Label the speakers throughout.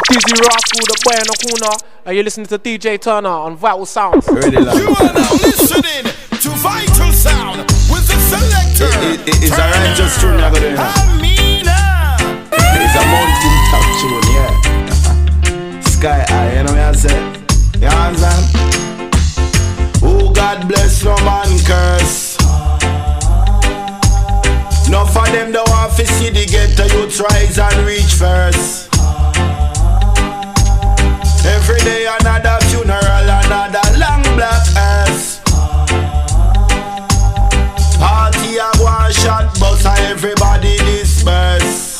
Speaker 1: Dizzy Rascal, the boy in the corner, and you're listening to DJ Turner on Vital Sounds.
Speaker 2: Ready, you are now listening to Vital Sound with the selector.
Speaker 3: It's a righteous tune, you're gonna
Speaker 2: Amina.
Speaker 3: It's a mountain top tune, yeah. Sky high, you know what I say? You understand? Oh, God bless, no man curse. No for them don't want to see the ghetto youth rise and reach first. Every day another funeral, another long black hearse. Party a one shot bus and everybody disperse.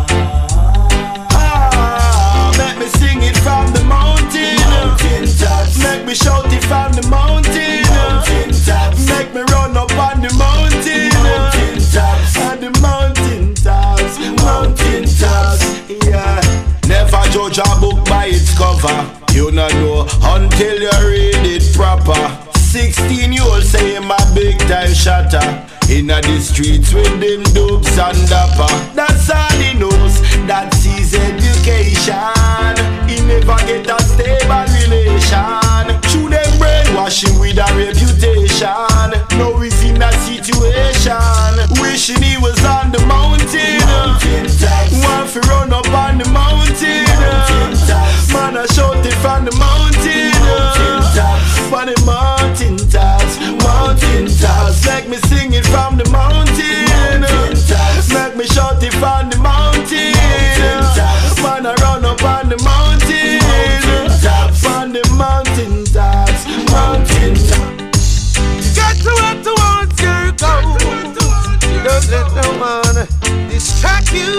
Speaker 3: Make me sing it from the mountain tops. Make me shout it from the mountain tops. Make me run up on the mountain tops. On the mountain tops, yeah. Never judge a book by its cover. You not know until you read it proper. 16-year-old say him a big time shatter. Inna the streets with them dopes and dapper. That's all he knows, that's his education. He never get a stable relation. Through them brainwashing with a reputation. Now he's in a situation, wishing he was on the mountain. Want to run up on the mountain. Man I shout it from the mountain. From the mountain tops, mountain tops. Make me sing it from the mountain. Make me shout it from the mountain. Man I run up on the mountain. From the mountain tops, mountain tops.
Speaker 2: Get to where to want your goal. Don't let no one distract you.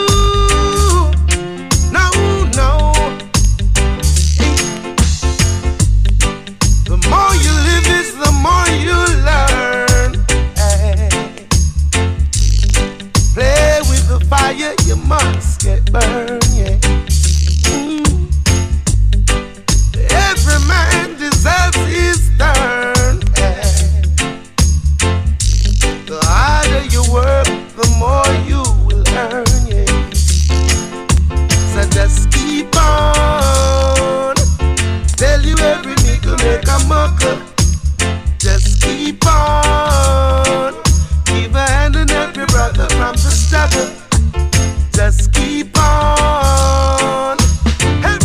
Speaker 2: No, no. The more you live is the more you learn. Play with the fire, you must get burned, yeah. Every man deserves his turn. The harder you work, the more you will earn, yeah. So just keep on. Tell you every nigga make a mucker. Just keep on. Give a hand and help your brother from the struggle. Just keep on. Hey.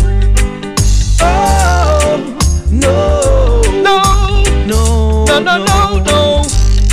Speaker 4: Oh, no. No. No. No, no, no, no.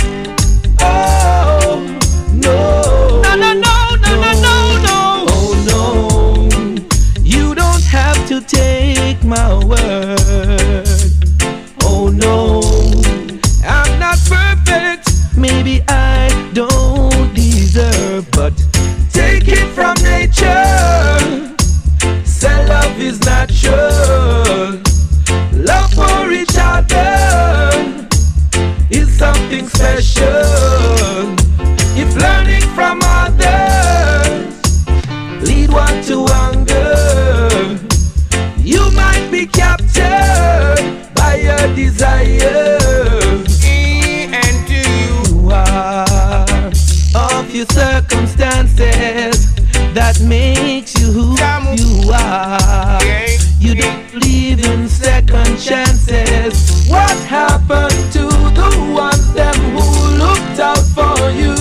Speaker 4: Oh, no. No, no, no, no, no, no, no. Oh, no. You don't have to take my word. Oh, no. I'm not perfect. Maybe I don't deserve, but take it from nature. Say love is natural. Love for each other is something special. If learning from others lead one to hunger, you might be captured by your desire. And do you are of your circumstances that makes you who you are. You don't believe in second chances. What happened to the ones them who looked out for you?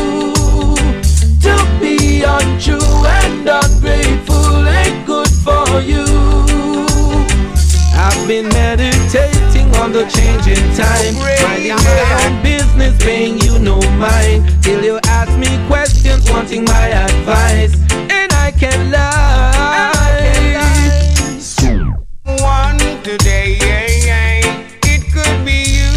Speaker 4: To be untrue and ungrateful ain't good for you. I've been meditating on the changing time, minding my own business, paying you no mind, till you ask me questions, wanting my advice, and I can't lie.
Speaker 2: One today, it could be you.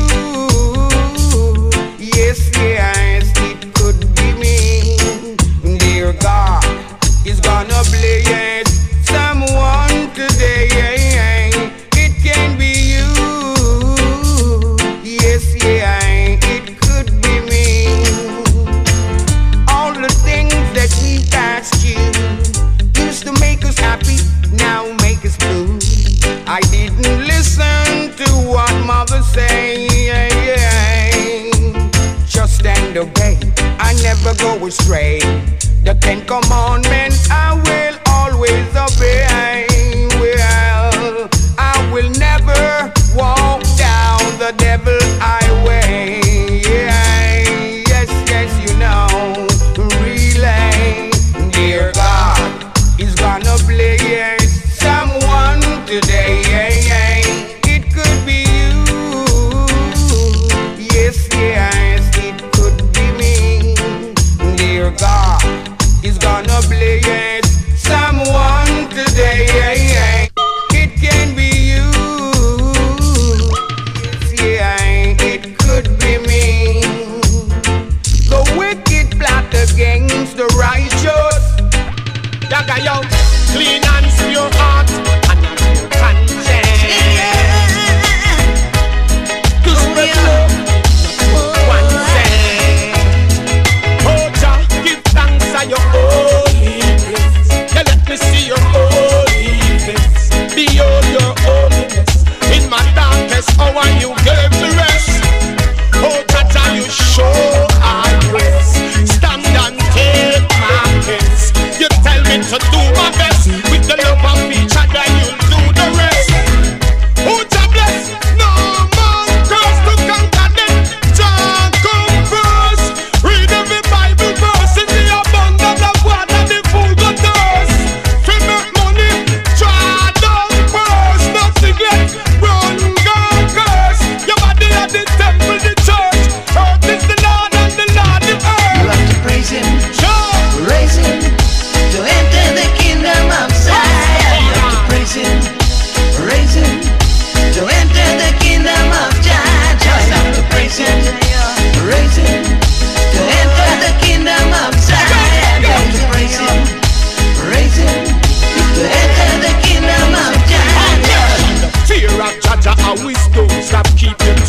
Speaker 2: Yes, yes, it could be me. Dear God is gonna bless someone today. It can be you. Yes, yeah, it could be me. All the things that we asked you used to make us happy, now make us blue. I didn't listen to what mother say. Just stand obey, I never go astray. The 10 commandments I will always obey.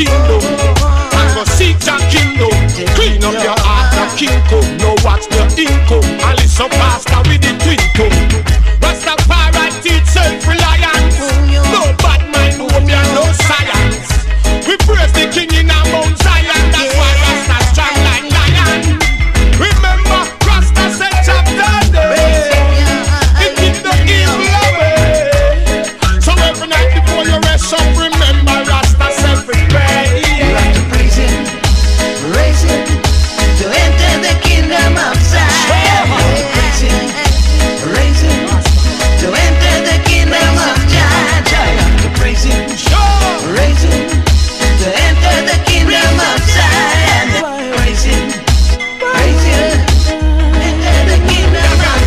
Speaker 5: kingdom. And go seek your kingdom. Clean up your heart and kingdom. Now watch the income. And listen pastor with the twinkle. Rastafari teach self-reliance. No bad mind, no me and no science. We praise the king in our Mount Zion. That's why Rasta strong like lion. Remember, Rasta said chapter day. It keep the evil away. So every night before you rest up, remember Rasta said we pray.
Speaker 6: You have to praise him, raise him, to enter the kingdom of Zion. You have to praise him, raise him, to enter the kingdom of Zion. You have to praise him, raise him, to enter the kingdom of Zion. Praise him, raise him, enter the kingdom of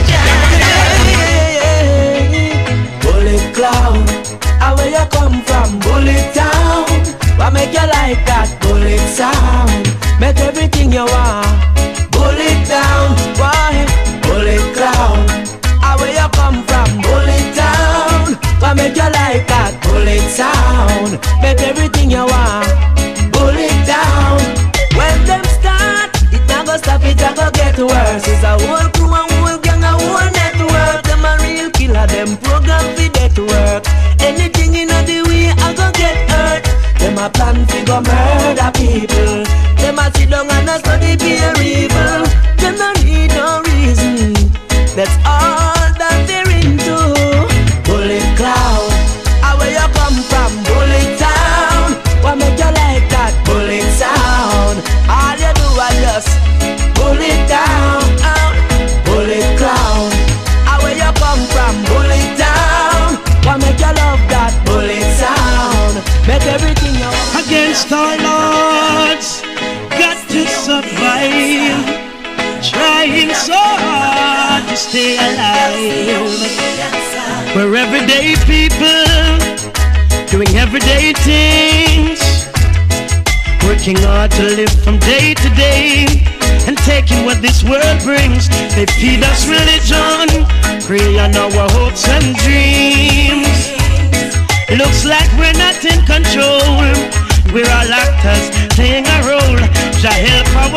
Speaker 6: Zion.
Speaker 4: Bullet cloud, how where you come from? Bullet town. What make you like that? Bullet sound. Make everything you want. Bullet down. Why? Bullet cloud. How where you come from? Bullet town. What make you like that? Bullet sound. Make everything you want. Bullet down. When them start, it not go stop, it not go get worse. It's a whole crew, a whole gang, a whole network. Them a real killer, them program for that work. Anything in the way, I go get hurt. Them a plan to go murder people. Them a sit down and a study pure evil. Them no need no reason. That's all that they're into. Bullet cloud, how where you come from? Bullet town. What make you like that? Bullet sound. All you do is just bullet down. Bullet cloud, how where you come from? Bullet town. What make you love that? Bullet sound. Make everything you want.
Speaker 7: Against our odds, got to survive. Trying so hard to stay alive. We're everyday people, doing everyday things, working hard to live from day to day, and taking what this world brings. They feed us religion, prey on our hopes and dreams. Looks like we're not in control. We're all actors playing a role. Jah help our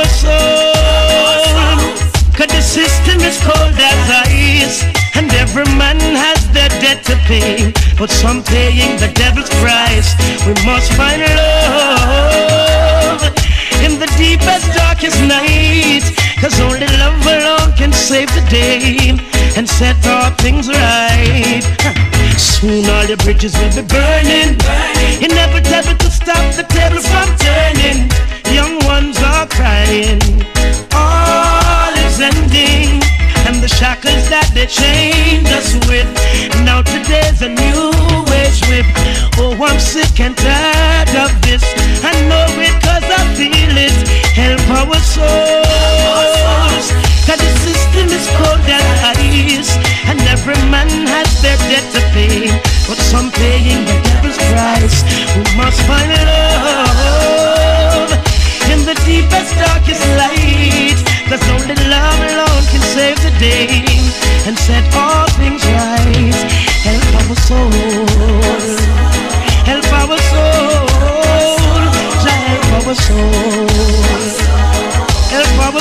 Speaker 7: soul. Cause the system is cold as ice, and every man has their debt to pay, but some paying the devil's price. We must find love in the deepest, darkest night, cause only love alone can save the day and set all things right. Soon all the bridges will be burning, inevitable to stop the table from turning. Young ones are crying, all is ending, and the shackles that they chained us with, now today's a new age whip. Oh, I'm sick and tired of this, I know it cause I feel it. Help our souls, cause the system is cold as ice, and every man has their debt to pay, but some paying the devil's price. We must find love in the deepest, darkest light, cause only love alone can save the day and set all things right. Help our soul, help our soul, help our soul, help our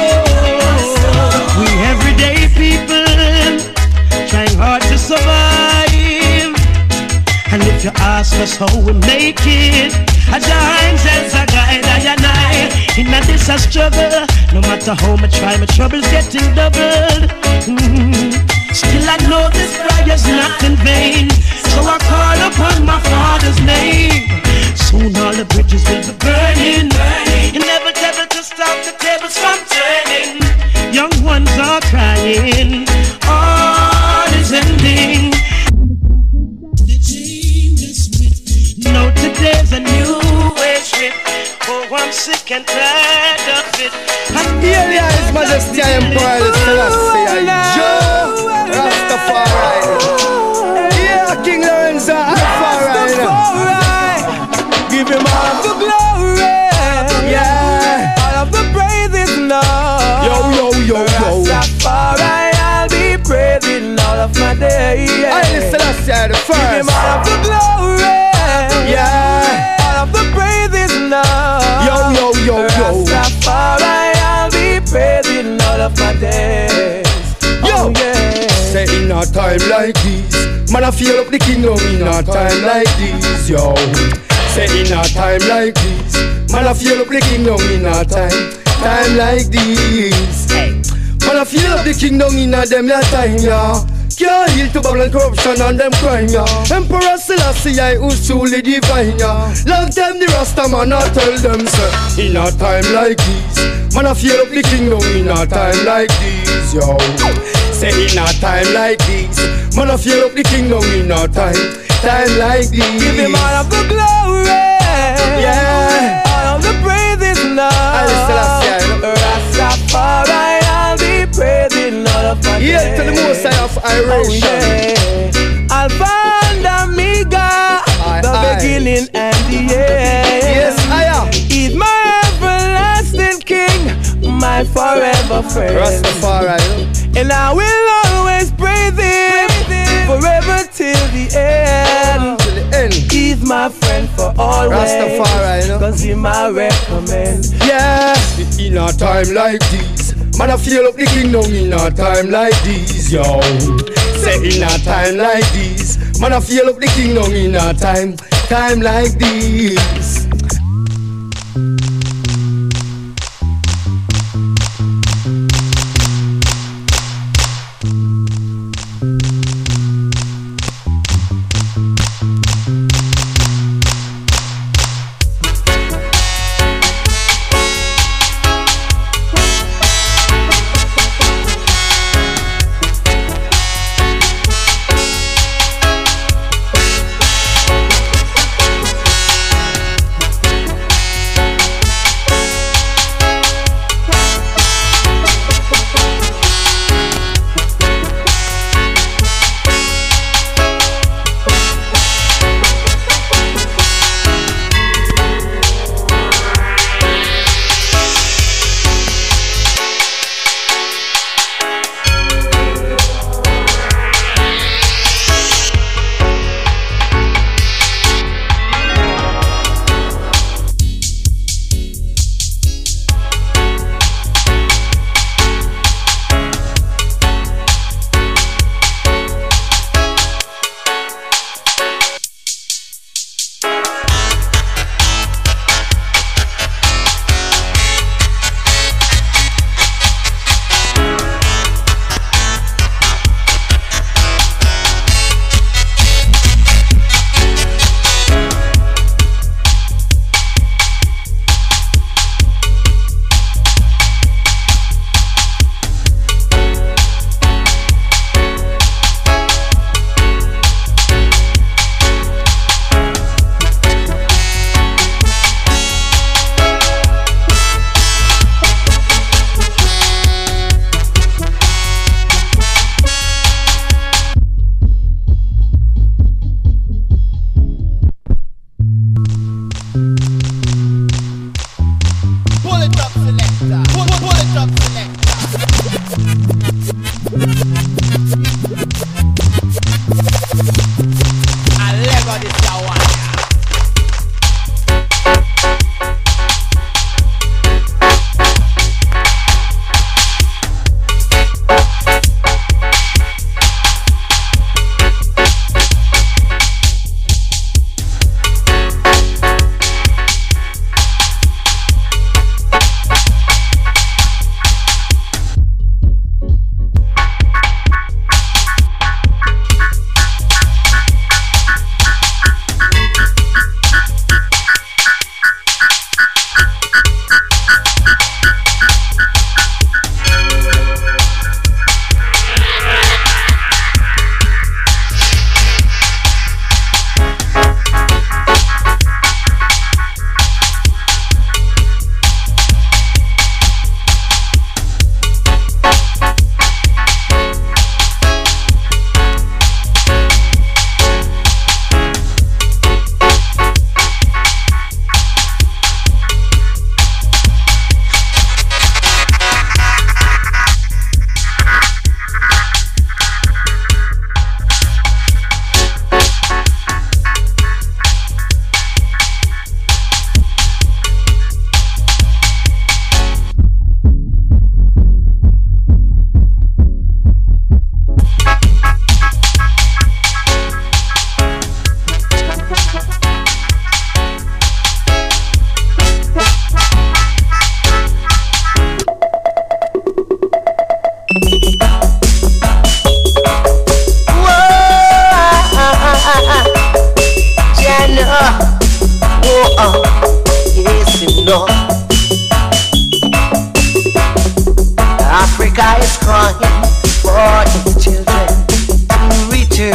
Speaker 7: soul. We everyday people trying hard to survive, and if you ask us how we make it, a giant sense a guide I and I. In a this a struggle, no matter how much try, my trouble's getting doubled. Still I know this prayer's not in vain, so I call upon my Father's name. Soon all the bridges will be burning, inevitable to stop the tables from turning. Young ones are crying, all is ending. No, today's a new age trip. Oh, I'm sick and tired of it.
Speaker 3: Here His Majesty Emperor Selassie Joe Rastafari. Yeah, King Lorenzo Rastafari. Give him all of the glory. Yeah, all of the praises now. Yo. Rastafari, I'll be praising all of my days. I Selassie the first. Give him all of the glory. Yeah, all of the praises
Speaker 1: love.
Speaker 8: Yo.
Speaker 1: Rastafari, I'll be praising all of my days.
Speaker 8: Yo, say in a time like this, man I feel up the kingdom in a time like this, yo. Say in a time like this, man I feel up the kingdom in a time like this. Man I feel up the kingdom in a them time, yeah. Can't heal to Babylon corruption and them crime, yeah. Emperor Selassie, who's truly divine, yeah. Long time the Rasta man I tell them, sir. In a time like this, man I feel up the kingdom in a time like this, yo. Say in a time like this, man I feel up the kingdom in a time like this.
Speaker 1: Give him all of the glory,
Speaker 8: yeah.
Speaker 1: all of the praises, Lord. Rastafari, I'll be praising all of my days.
Speaker 8: Yeah, to the most high of Iration.
Speaker 1: Alpha and Omega, the beginning and the end.
Speaker 8: Yes, I am.
Speaker 1: He's my everlasting King, my forever friend.
Speaker 8: Rastafari,
Speaker 1: and I will always praise him forever till the end. He's my friend for always.
Speaker 8: Rastafari,
Speaker 1: cause he my recommend.
Speaker 8: Yeah, in a time like this, man I feel up the kingdom in a time like this, yo. Say in a time like this, man I feel up the kingdom in a time like this.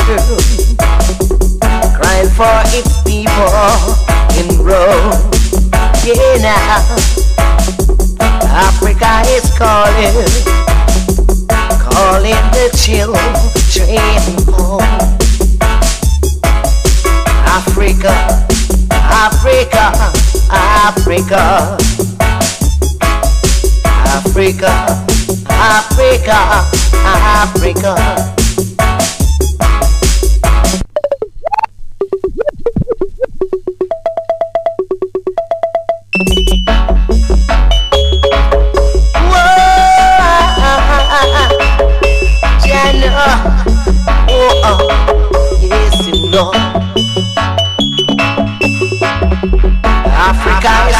Speaker 6: crying for its people in Rome. Yeah, now Africa is calling the children home. Africa, Africa, Africa, Africa, Africa, Africa. Yes, you know, Africa is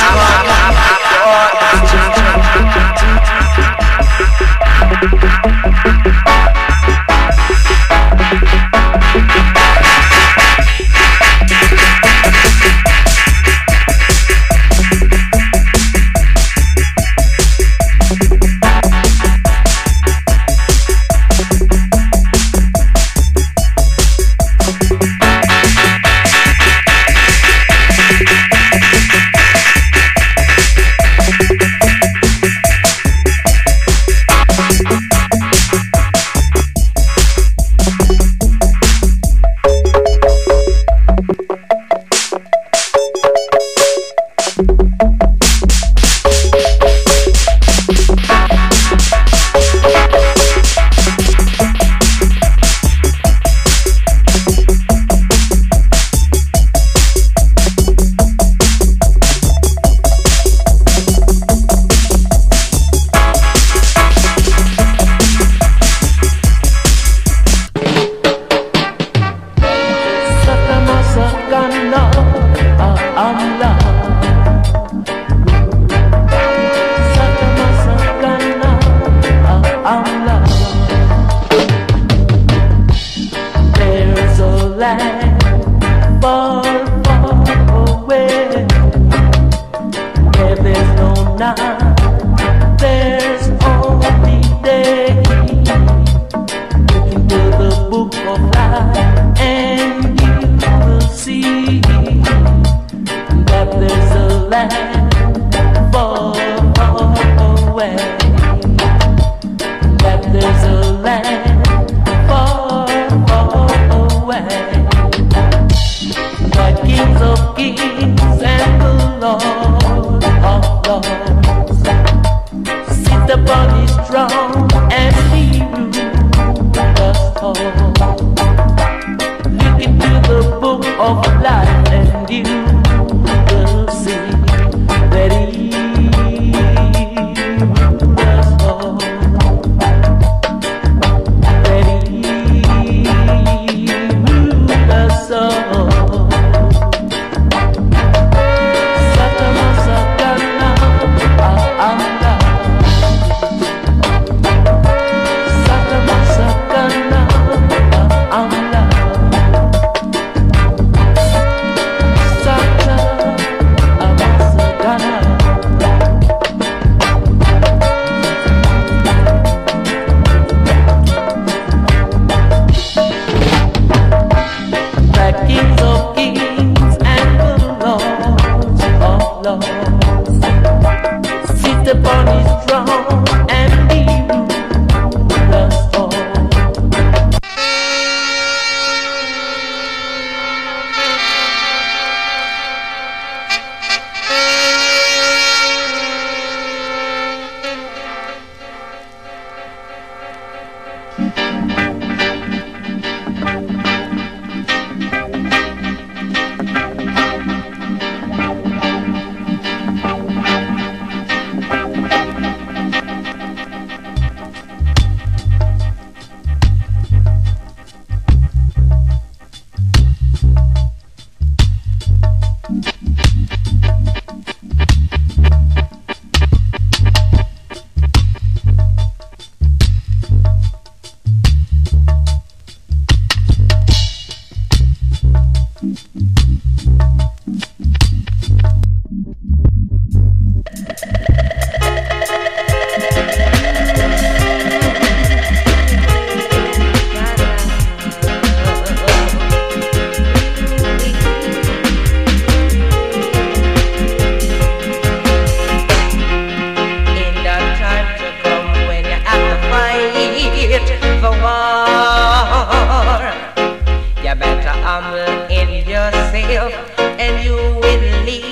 Speaker 9: humble in yourself and you will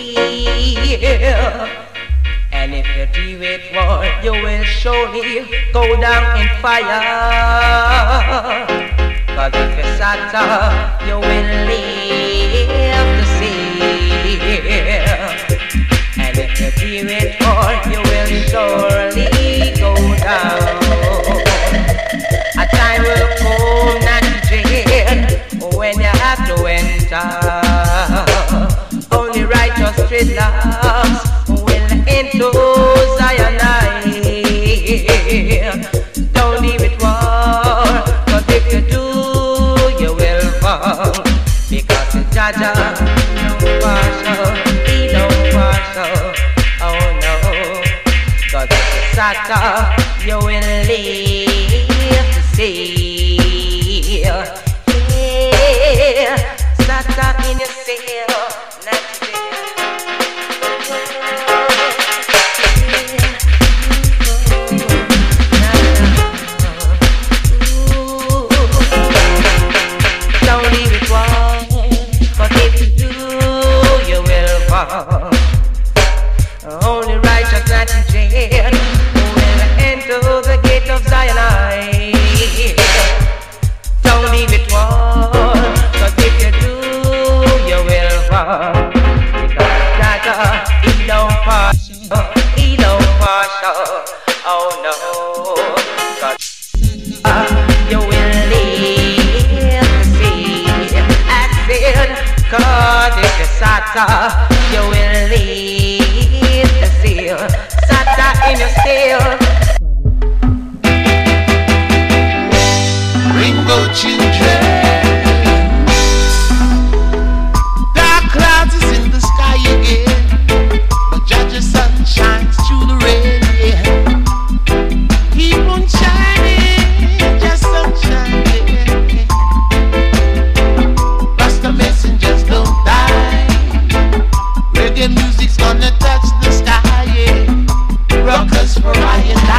Speaker 9: live. And if you do it wrong, you will surely go down in fire. Cause if you sat up, you will live to see. And if you do it wrong, you will surely go down. A time will come, Nigeria, when you have to enter. Only righteous street loves will into Zion. Don't leave it war, cause if you do, you will fall. Because the judge don't partial, he don't partial. Oh no, cause if you sat up, you will live to see. Yeah, sat up in your cell. Only righteous Nigeria will enter the gate of Zion. Don't leave it wall, cause if you do, you will fall. Because he don't partial, he don't partial. Oh no, cause you will live to see. I said, cause if you sat you will live to see. Sat in your steel.
Speaker 2: Rainbow children, dark clouds is in the sky again, but Judge's sun shines through the rain. Yeah. Keep on shining, just sunshine. Rasta messengers don't die. Reggae music's gonna touch the sky. Yeah. Rockers for I and I.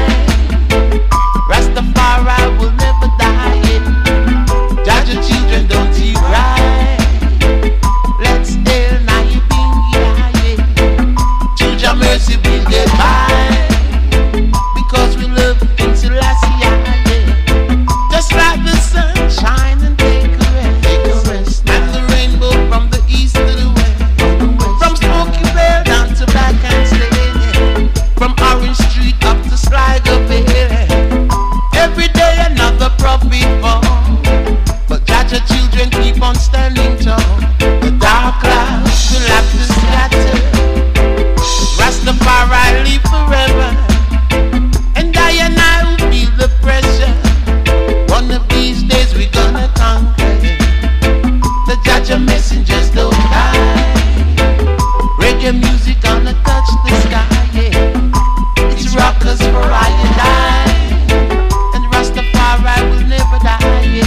Speaker 2: Rastafari will never die. Judge your children, don't you cry. Let's hail Naibingi. Choose your mercy, we'll get by. Because we love in Selassie. Just like the sunshine and take a rest. And the rainbow from the east to the west. From Smoky Bell down to Black and Slade. From Orange Street up to Sligo Bay. Every day another prophet fall, but Judge your children keep on standing tall. The dark clouds will have to scatter. Rastafari live forever, and I will feel the pressure. One of these days we're gonna conquer. The Judge your messengers don't die. Reggae music gonna touch the sky. Yeah. It's rockers for I and I. Rastafari will never die.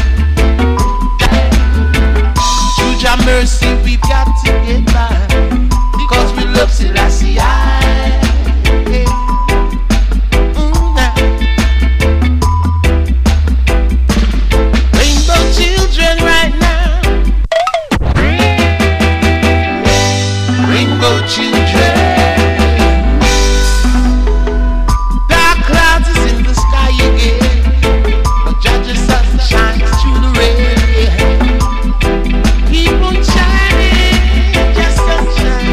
Speaker 2: Choose your mercy, we've got to get by. Because we love Selassie. Rainbow children right now. Rainbow children. Dark clouds is in the sky again. Judge's sun shines through the rain. Keep on shining, just sunshine.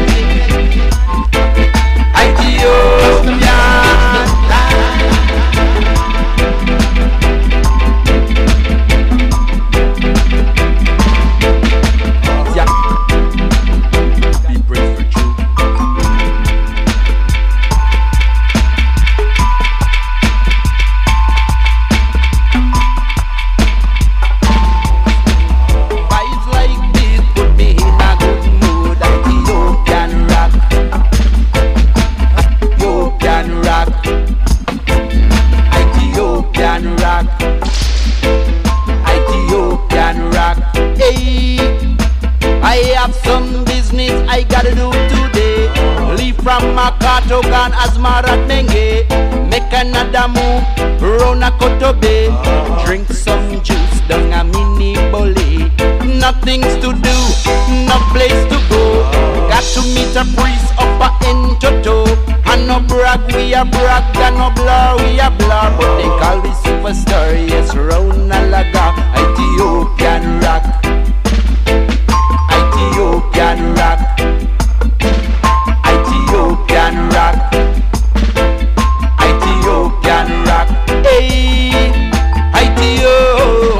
Speaker 10: from Makatogan, Asmarat Nenge. Make another move, Rona Kotobe. Drink some juice, down a mini bully. nothing's to do, no place to go. Got to meet a priest up a end to toe. And no brag, we a brag, and no blur, we a blur. But they call me superstar, yes, Ronalaga, Ethiopian rock, Ethiopian rock, Ethiopian rock, Ethiopian rock, hey, Ethiopian.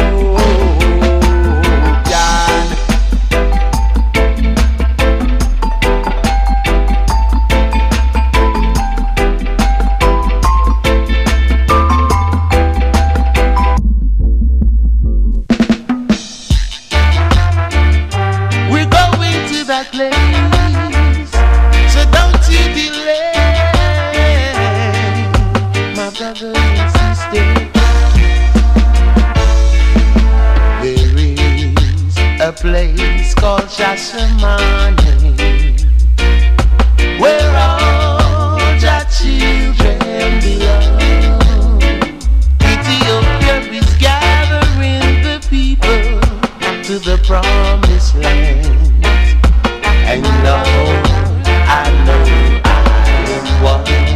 Speaker 2: Place, so don't you delay, my brother and sister. There is a place called Shashamane, where all the children belong. Ethiopia is gathering the people to the promised land. And Lord, I know I am one,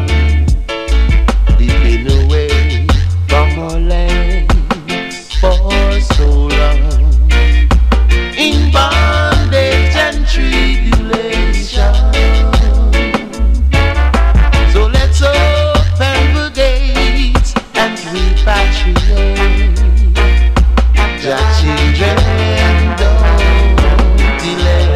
Speaker 2: we've been away from our land for so long, in bondage and tribulation. So let's open the gates and repatriate the children. Don't delay.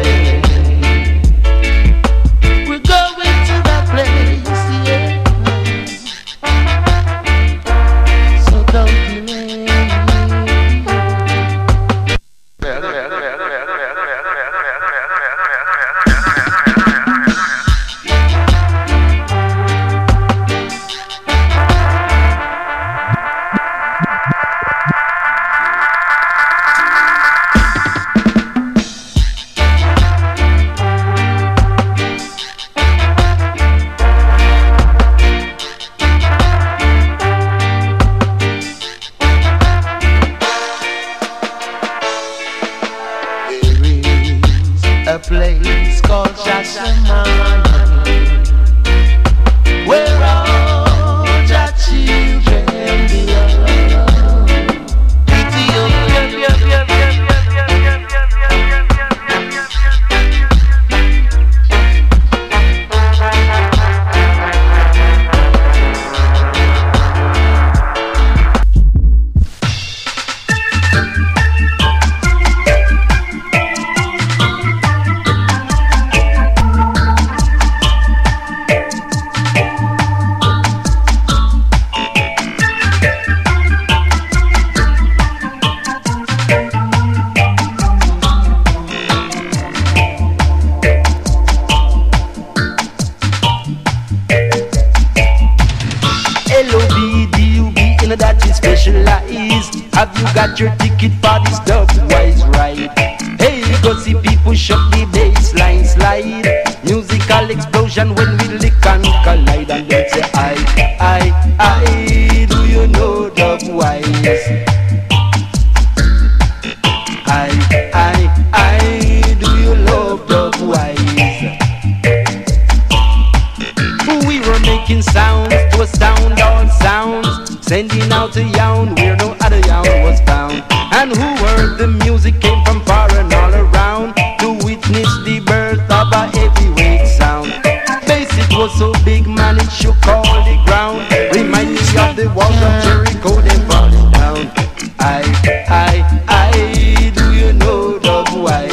Speaker 2: A place called Shashamane, where all the children belong. Ethiopia, have you got your ticket for this dub-wise ride? Hey, go see people shut the baseline slide. Musical explosion when we lick and collide. And they say, I, do you know dub-wise? I, do you love dub-wise? We were making sounds to astound all sounds, sending out a yawn where no other yawn was found. And who heard the music came from far and all around to witness the birth of a heavyweight sound. Bass, it was so big, man, it shook all the ground. Remind me of the walls of Jericho, they falling down. I, do you know dub wise?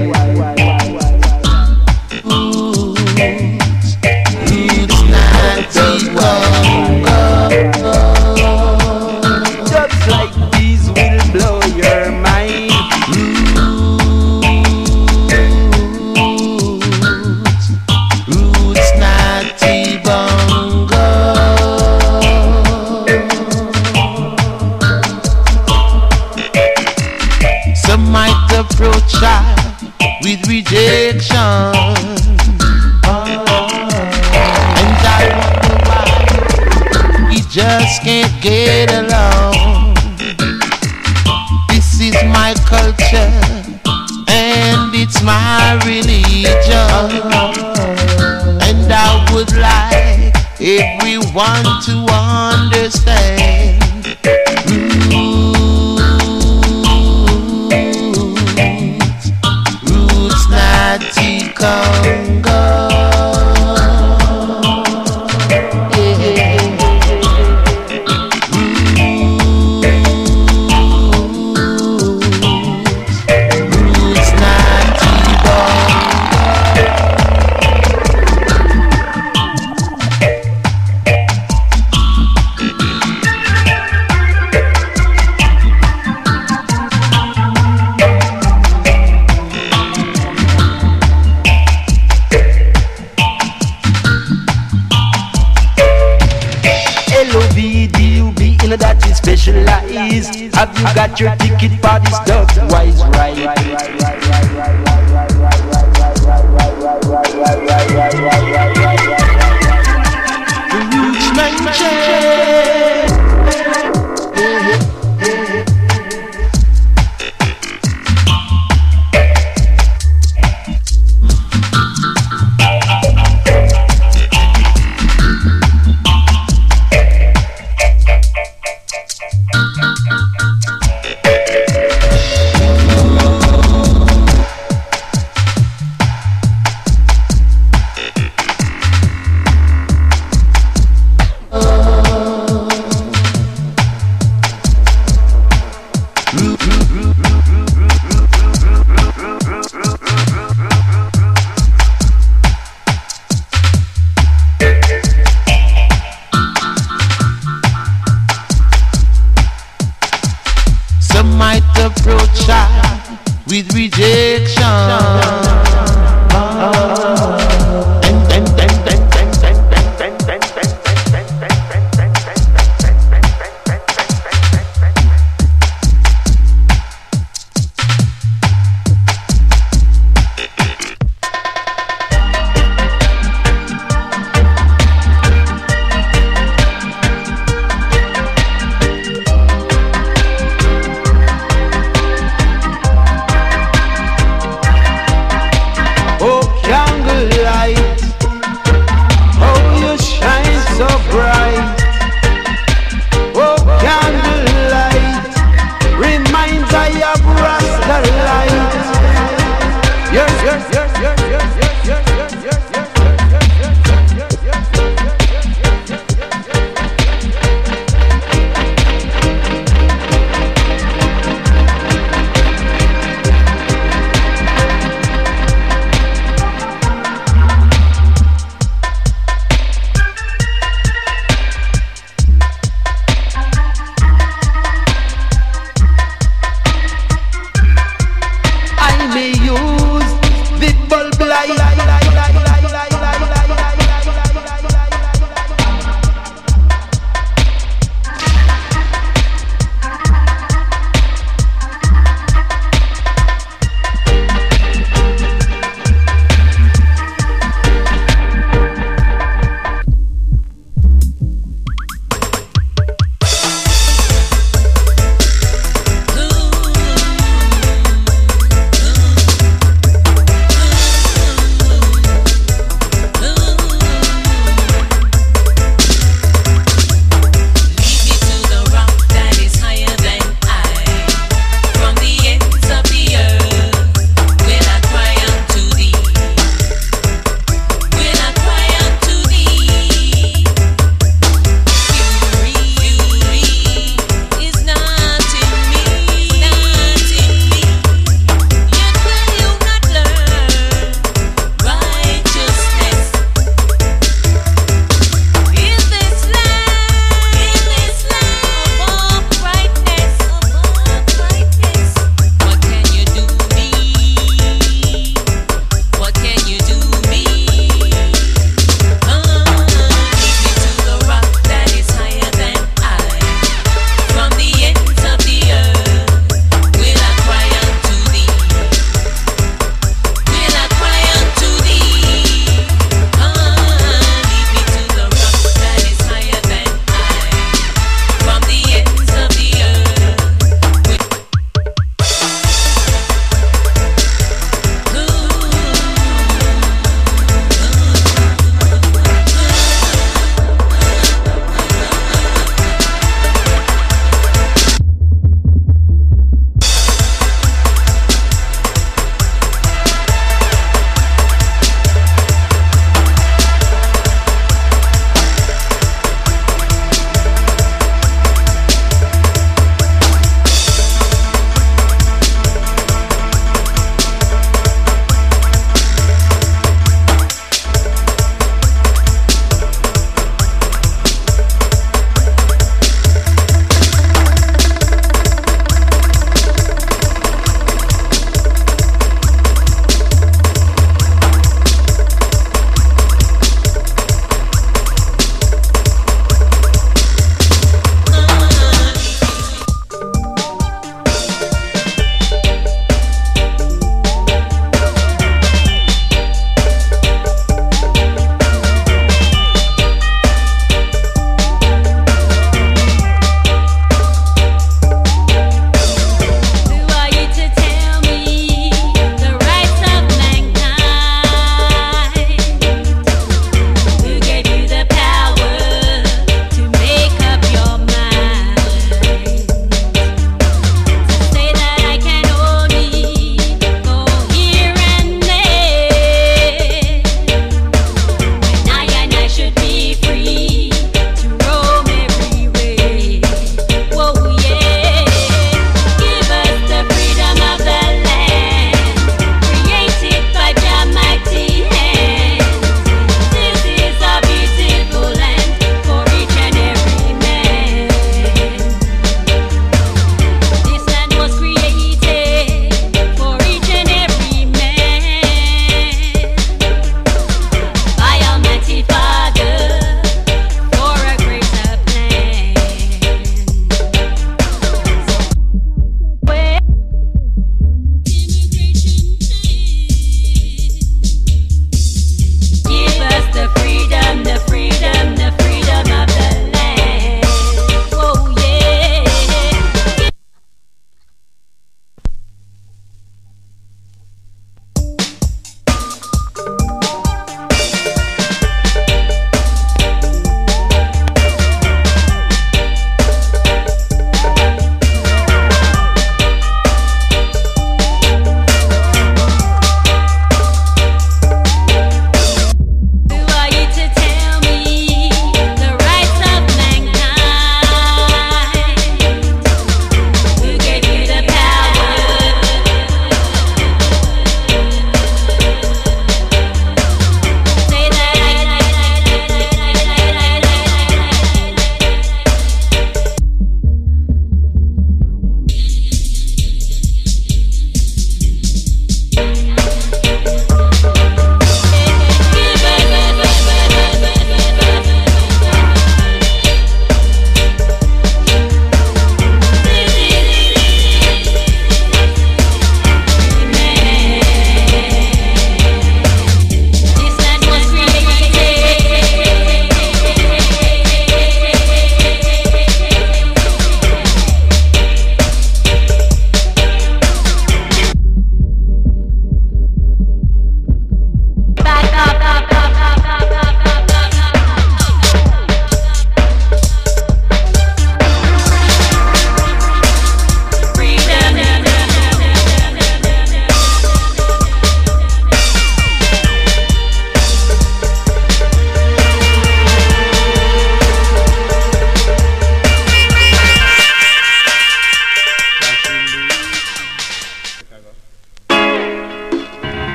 Speaker 2: It's not dubs like these will blow your mind. Roots Natty Bongo. Some might approach her with rejection, and I wonder why we just can't get along. This is my
Speaker 11: my culture and it's my religion, and I would like everyone to understand. Roots Natty Congo.
Speaker 10: That is specialized. Have you got your ticket for this dog wise ride? Roots with rejection.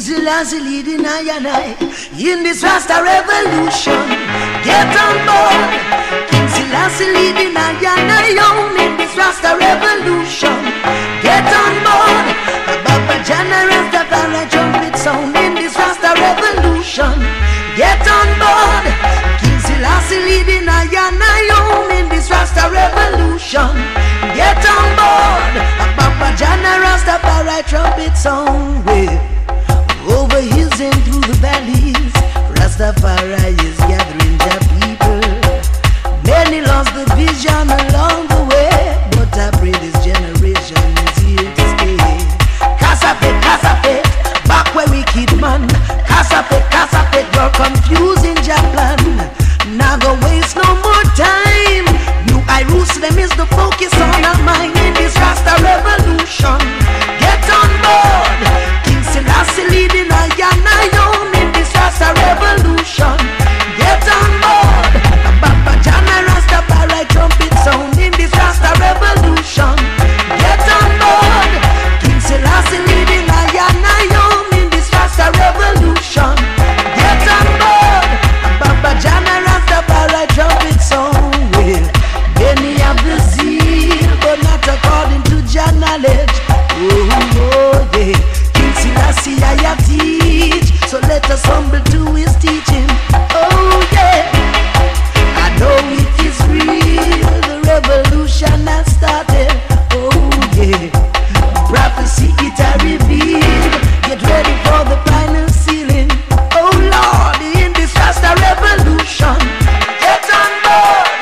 Speaker 6: Selassie leading I and I in this Rasta revolution. Get on board. King Selassie leading I and I in this Rasta revolution. Get on board. Baba Jana Rastafari trumpet sound in this Rasta revolution. Get on board. King Selassie leading I and I in this Rasta revolution. Get on board. Baba Jana Rastafari trumpet sound with. Over hills and through the valleys, Rastafari is gathering their people. Many lost the vision along the way, but I pray this generation is here to stay. Kasapet, Kasapet, back where we keep man. Kasapet, Kasapet, you're confusing Japan. Now go waste no more time. New Jerusalem is the focus on our mind in this Rasta revolution. Get on board. Selassie leading I and I in this Rasta revolution. Get on board. Baba Jana Rastafari trumpet sound in this Rasta revolution. Get on board. King Selassie leading I and I in this Rasta revolution. Get on board. Baba Jana Rastafari trumpet sound. Well, many have the zeal, but not according to Jah knowledge. Oh, yeah. Selassie I have teach, so let us humble to his teaching. Oh yeah, I know it is real, the revolution has started. Oh yeah, prophecy it I revealed. Get ready for the final sealing. Oh Lord, in this Rasta revolution, get on board.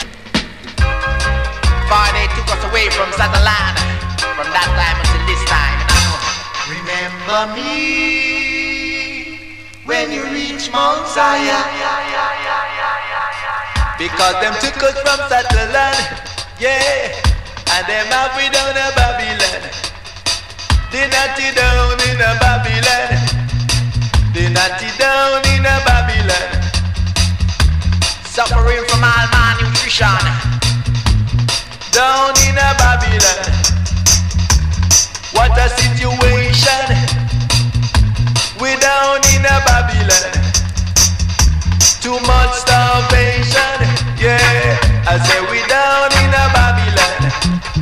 Speaker 10: For they took us away from Sutherland, from that time until this time.
Speaker 11: Remember me when you reach Mount Zion,
Speaker 12: because them took us from Sutherland, yeah, and them have we down in Babylon. They natty down in a Babylon. They natty down in a Babylon.
Speaker 10: Suffering from all malnutrition.
Speaker 12: Down in a Babylon. What a situation. We down in a Babylon. Too much starvation. Yeah, I say we down in a Babylon.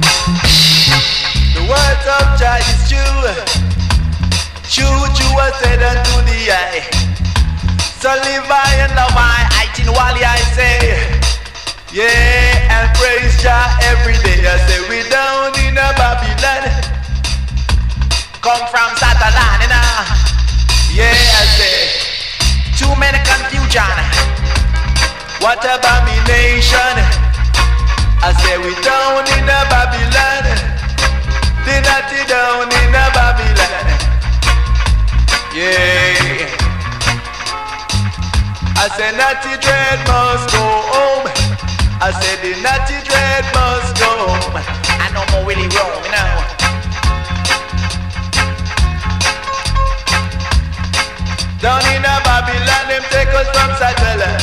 Speaker 12: The words of Jah is true. True, true, I said unto the eye. So live I and love I in Wally I say. Yeah, and praise Jah every day. I say we down in a Babylon.
Speaker 10: Come from Sutherland, you know.
Speaker 12: Yeah, I say.
Speaker 10: Too many confusion.
Speaker 12: What abomination. I say we down in a Babylon. They natty down in a Babylon. Yeah. I say natty dread must go home. I say the natty dread must go home.
Speaker 10: I no more Willie Rome, you know.
Speaker 12: Down in a Babylon, them take us from Sutherland.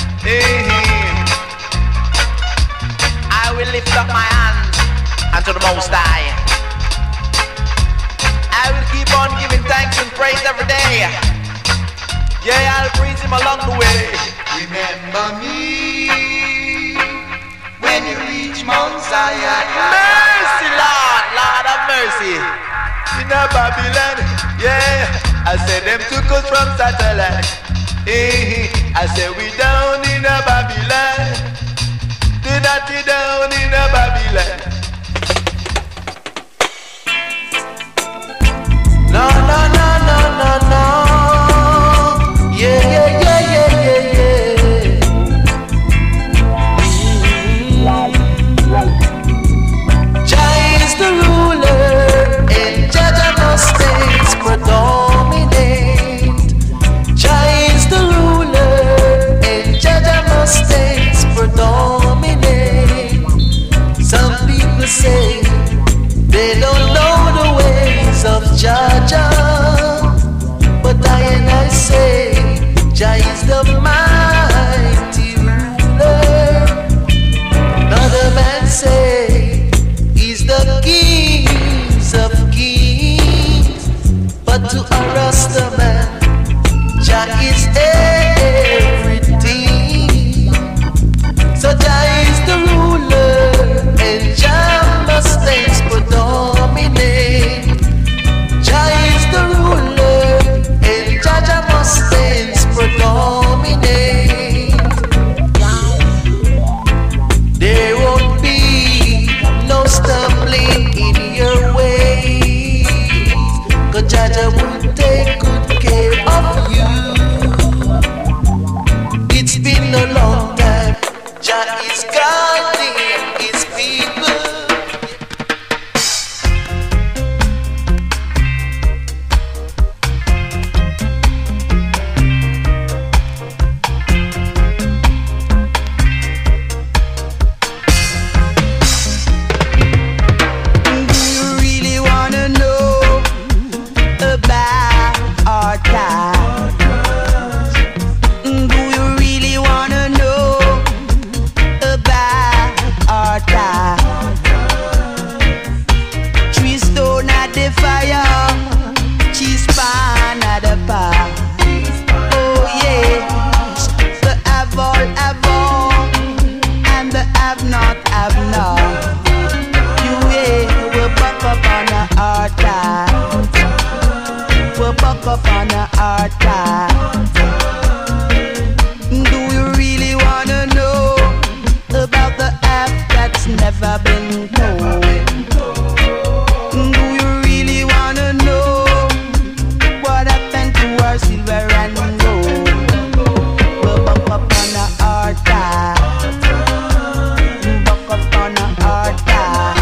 Speaker 10: I will lift up my hands unto the Most High. I will keep on giving thanks and praise every day. Yeah, I'll praise Him along the way.
Speaker 11: remember me when you reach Mount Zion.
Speaker 12: Mercy, Lord, Lord of mercy. In a Babylon, yeah. I said them took us from Sutherland. I said we down in a Babylon. The natty down in a Babylon.
Speaker 11: No, no, no, no, no, no. Yeah, yeah, yeah, yeah, yeah, yeah. Jah is the ruler, and Jah must stays predominate. Jah is the ruler, and Jah must stays predominate. Some people
Speaker 6: buck up on a hard time. Do you really wanna know about the app that's never been told? Do you really wanna know what happened to our silver and gold? We'll buck up on a hard time. Buck up on a hard time.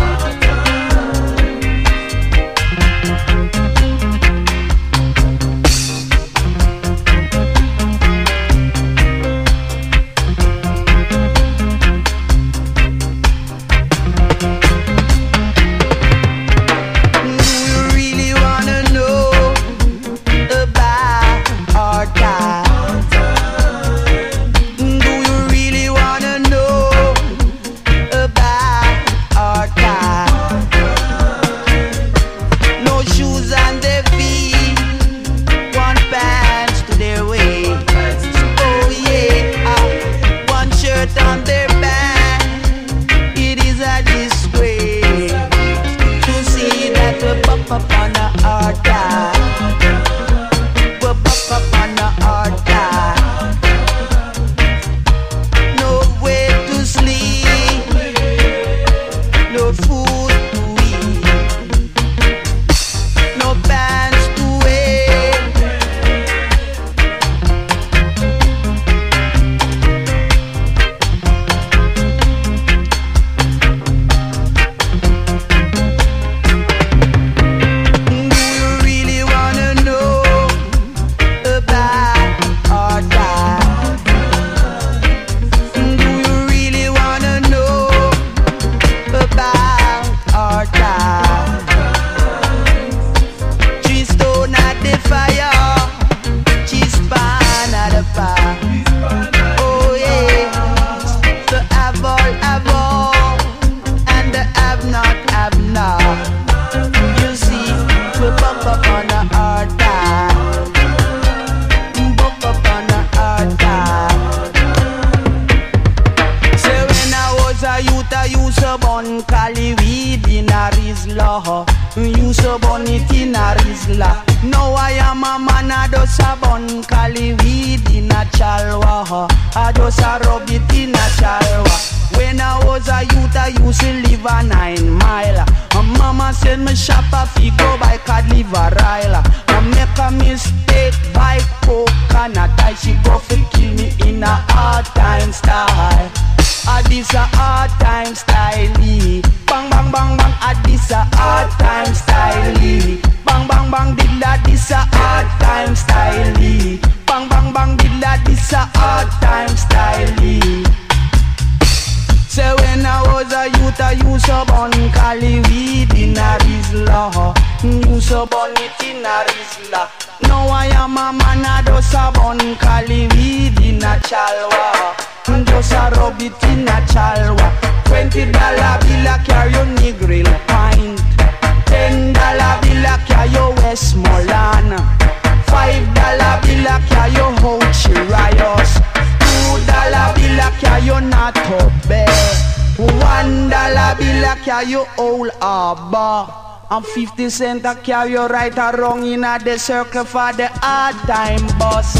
Speaker 13: And 50 cents to carry you right or wrong in the circle for the hard time boss.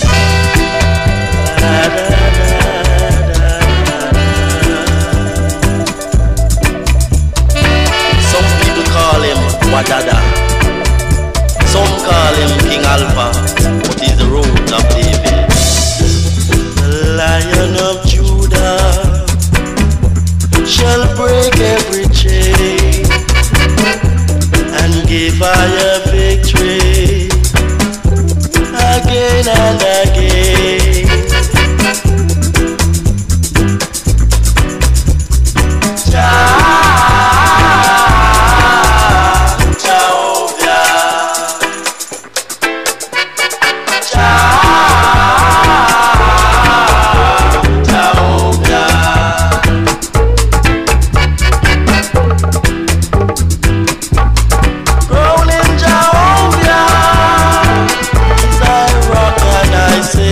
Speaker 14: Some people call him Wadada. Some call him King Alpha. But he's the root of David. The Lion of Judah shall break every chain and give I a victory again and again. I say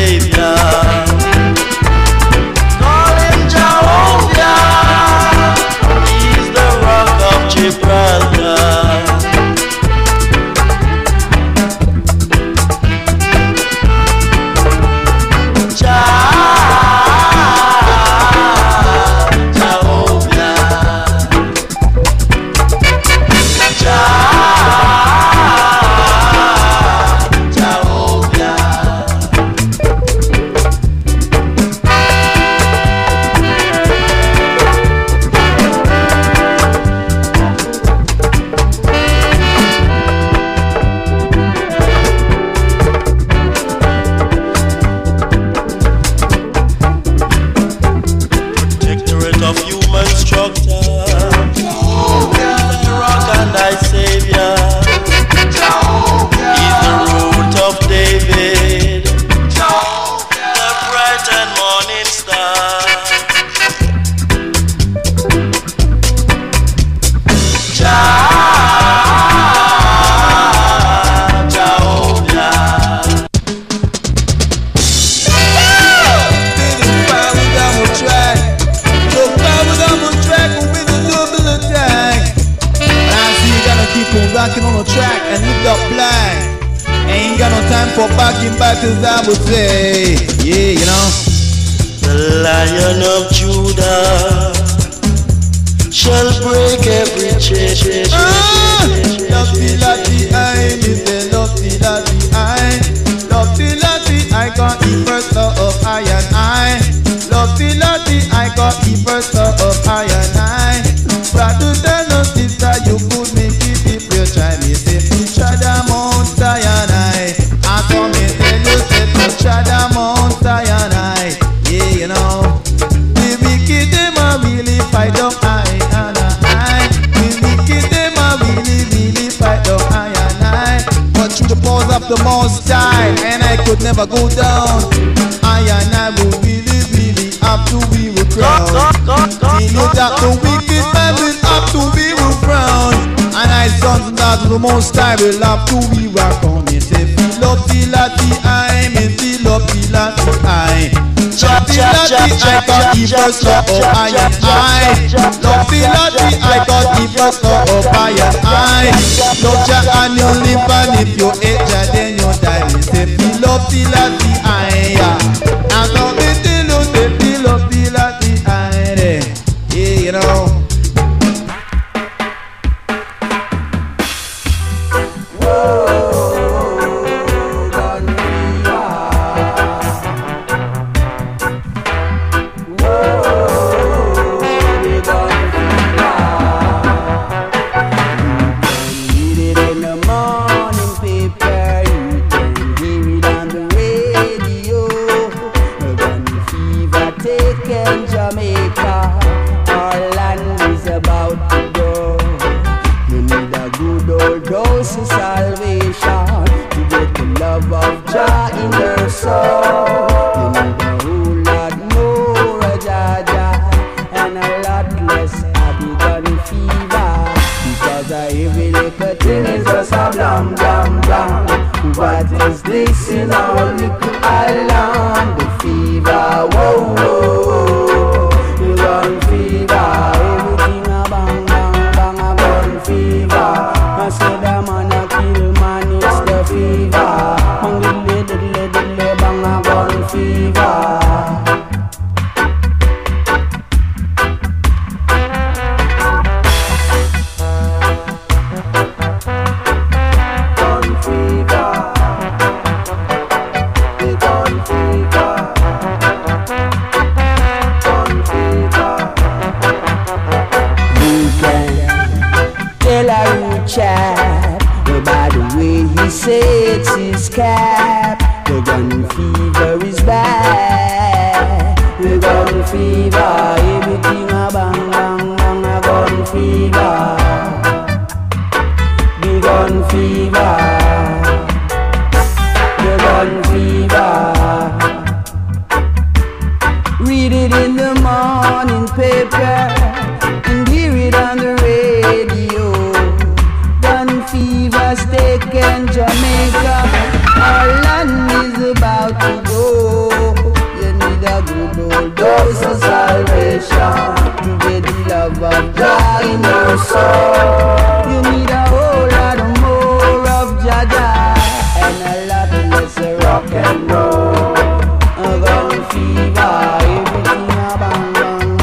Speaker 15: end up blind. Ain't got no time for backing battles, I would say. Yeah, you know.
Speaker 14: The Lion of Judah shall break every chain.
Speaker 15: Love till at the eye, me say love till at the eye. Love till at the eye, got the first law of I and I. Love till at the eye, got the first law of I and I. Brother, tell us sister, you could make it if you try. Me say each other Mount Sinai. I come and tell you say each other Mount Sinai. Yeah, you know. The wicked them a really fight up I and I. The wicked them a really fight up I and I. But through the pause of the Most High, and I could never go down. I and I will really have to be crowned. Till you that the wicked man will have to be crowned. And I sons and daughters of the Most High will have to be welcome. Me say feel up till at the eye, me feel up till at the eye. Love till at the eye, got the first law of I and I. Love till at the eye, got the first law of I and I. Love Jah and you live, and if you hate Jah then you die. Me say feel up till at the eye. And now me tell you say feel up till at the eye. Yeah, you know.
Speaker 11: What is this in our little island? The fever, whoa, whoa. The gun fever, everything a bang, bang, bang, a gun fever. I said the man a kill man, it's the fever. Bang, diddle, bang, a gun fever. Sets his cap, the gun fever is bad. The gun fever, everything a bang, bang, bang, a gun fever. The gun fever, the gun fever. Read it in the morning paper and hear it on the radio. Gun fever's taken Jamaica. Our land is about to go. You need a good old dose of salvation to get the love of Jah in your soul. You need a whole lot more of Jah Jah and a lot less rock and roll. A gun fever, everything a bang bang.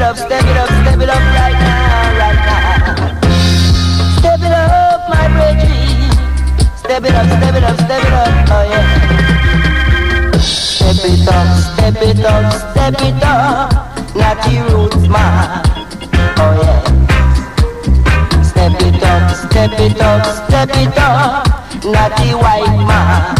Speaker 6: up, step it up, step it up right now, right now. Step it up, my brethren. Step it up, step it up, step it up, oh yeah. Step it up, step it up, step it up. Natty Roots man, oh yeah. Step it up, step it up, step it up. Natty White man,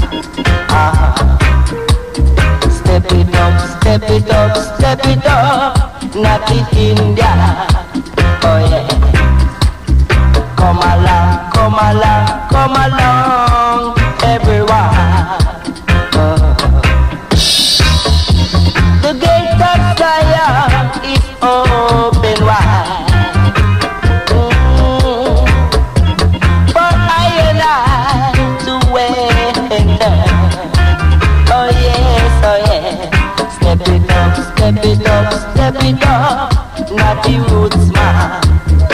Speaker 6: Step it up, step it up, step it up. Natty India, oh yeah. Come along, come along, come along, everyone. The gate of Zion is open wide. For I and I to enter. Oh yes, oh yes. Step it up, step it up, step it up. Natty Roots man.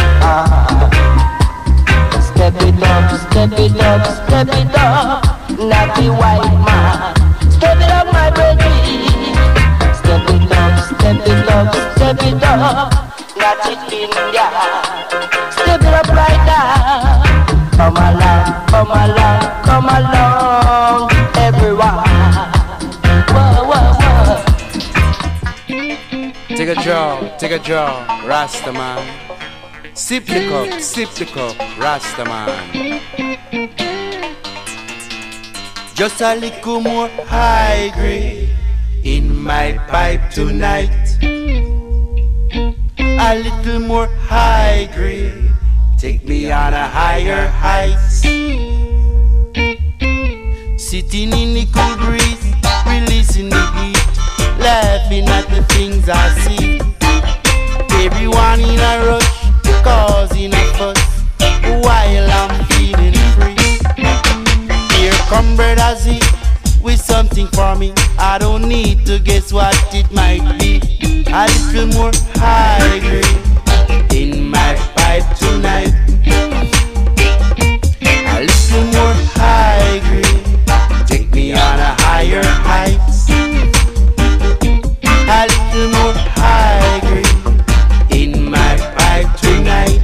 Speaker 6: Step it up, step it up, step it up. Natty White man. Step it up, my baby. Step it up, step it up, step it up. Natty India. Step it up right now. Come along, come along, come along, everyone. Whoa, whoa, whoa.
Speaker 10: Take a draw, Rasta man. Sip the cup, Rasta man. Just a little more high grade in my pipe tonight. A little more high grade, take me on a higher heights. Sitting in the cool breeze, releasing the heat, laughing at the things I see. Everyone in a rush, causing a fuss, while I'm feeling free. Here come Brother Z with something for me. I don't need to guess what it might be. A little more high grade in my pipe tonight. A little more high grade, take me on a higher heights. A little more high grade in my pipe tonight.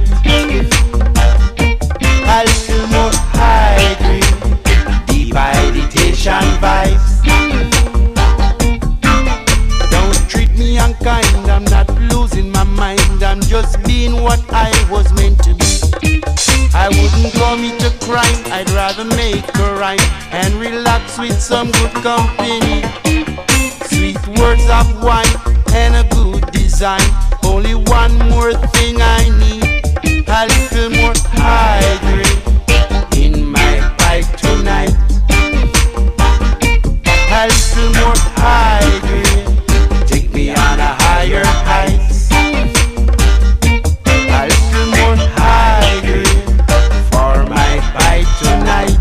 Speaker 10: A little more high grade, deep meditation vibes. Don't treat me unkind, I'm not losing my mind. I'm just being what I was meant to be. I wouldn't commit a crime, I'd rather make a rhyme and relax with some good company. Sweet words of wine and a good design. Only one more thing I need, a little more high grade in my pipe tonight. A little more high grade, take me on a higher heights. A little more high grade for my pipe tonight.